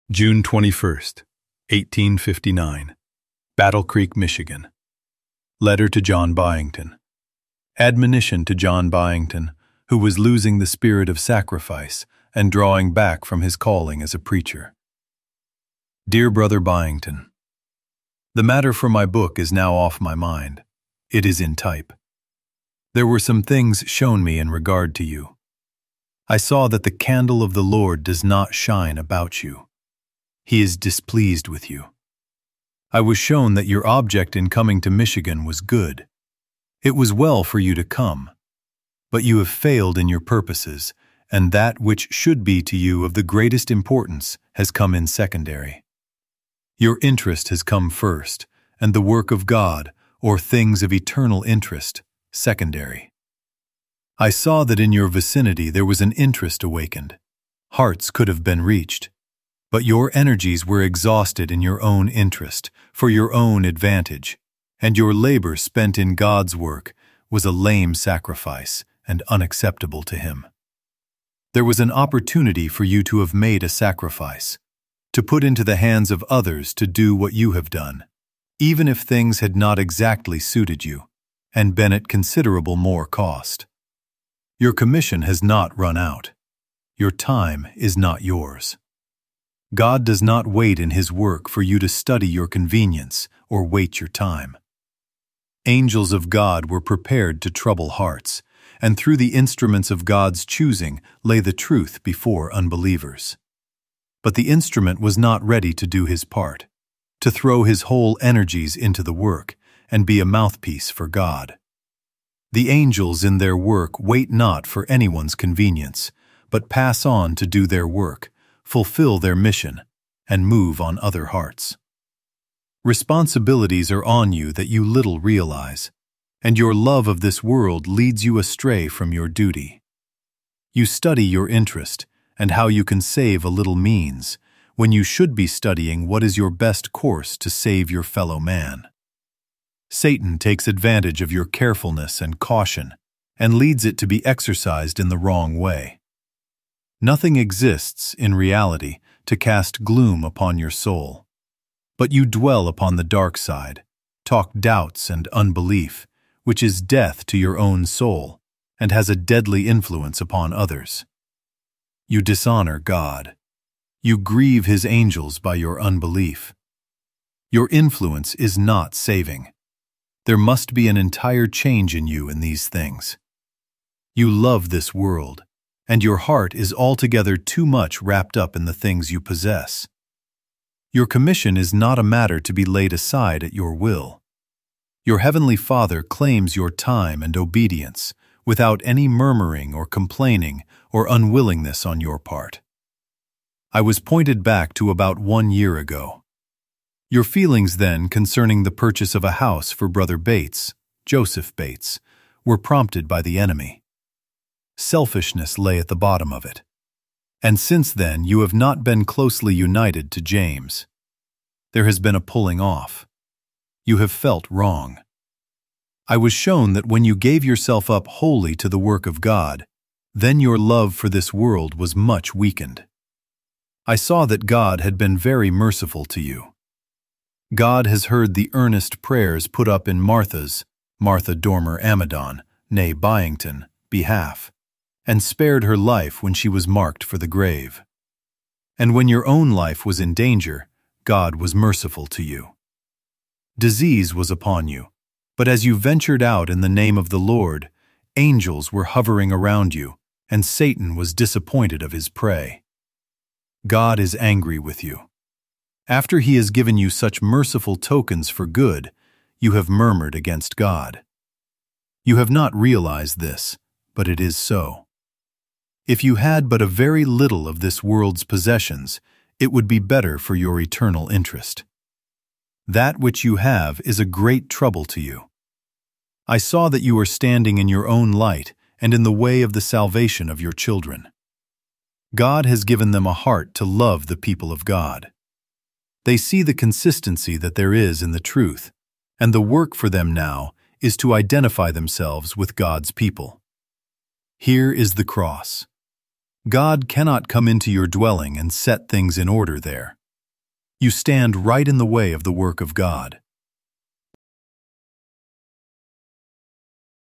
June 21st, 1859. Battle Creek, Michigan. Letter to John Byington. Admonition to John Byington, who was losing the spirit of sacrifice and drawing back from his calling as a preacher. Dear Brother Byington, the matter for my book is now off my mind. It is in type. There were some things shown me in regard to you. I saw that the candle of the Lord does not shine about you. He is displeased with you. I was shown that your object in coming to Michigan was good. It was well for you to come, but you have failed in your purposes, and that which should be to you of the greatest importance has come in secondary. Your interest has come first, and the work of God, or things of eternal interest, secondary. I saw that in your vicinity there was an interest awakened. Hearts could have been reached. But your energies were exhausted in your own interest, for your own advantage, and your labor spent in God's work was a lame sacrifice and unacceptable to Him. There was an opportunity for you to have made a sacrifice, to put into the hands of others to do what you have done, even if things had not exactly suited you, and been at considerable more cost. Your commission has not run out. Your time is not yours. God does not wait in His work for you to study your convenience or wait your time. Angels of God were prepared to trouble hearts, and through the instruments of God's choosing lay the truth before unbelievers. But the instrument was not ready to do his part, to throw his whole energies into the work and be a mouthpiece for God. The angels in their work wait not for anyone's convenience, but pass on to do their work, fulfill their mission, and move on other hearts. Responsibilities are on you that you little realize, and your love of this world leads you astray from your duty. You study your interest and how you can save a little means, when you should be studying what is your best course to save your fellow man. Satan takes advantage of your carefulness and caution and leads it to be exercised in the wrong way. Nothing exists, in reality, to cast gloom upon your soul. But you dwell upon the dark side, talk doubts and unbelief, which is death to your own soul, and has a deadly influence upon others. You dishonor God. You grieve His angels by your unbelief. Your influence is not saving. There must be an entire change in you in these things. You love this world, and your heart is altogether too much wrapped up in the things you possess. Your commission is not a matter to be laid aside at your will. Your Heavenly Father claims your time and obedience without any murmuring or complaining or unwillingness on your part. I was pointed back to about 1 year ago. Your feelings then concerning the purchase of a house for Brother Bates, Joseph Bates, were prompted by the enemy. Selfishness lay at the bottom of it. And since then you have not been closely united to James. There has been a pulling off. You have felt wrong. I was shown that when you gave yourself up wholly to the work of God, then your love for this world was much weakened. I saw that God had been very merciful to you. God has heard the earnest prayers put up in Martha Dormer Amidon, née Byington, behalf, and spared her life when she was marked for the grave. And when your own life was in danger, God was merciful to you. Disease was upon you, but as you ventured out in the name of the Lord, angels were hovering around you, and Satan was disappointed of his prey. God is angry with you. After He has given you such merciful tokens for good, you have murmured against God. You have not realized this, but it is so. If you had but a very little of this world's possessions, it would be better for your eternal interest. That which you have is a great trouble to you. I saw that you are standing in your own light and in the way of the salvation of your children. God has given them a heart to love the people of God. They see the consistency that there is in the truth, and the work for them now is to identify themselves with God's people. Here is the cross. God cannot come into your dwelling and set things in order there. You stand right in the way of the work of God.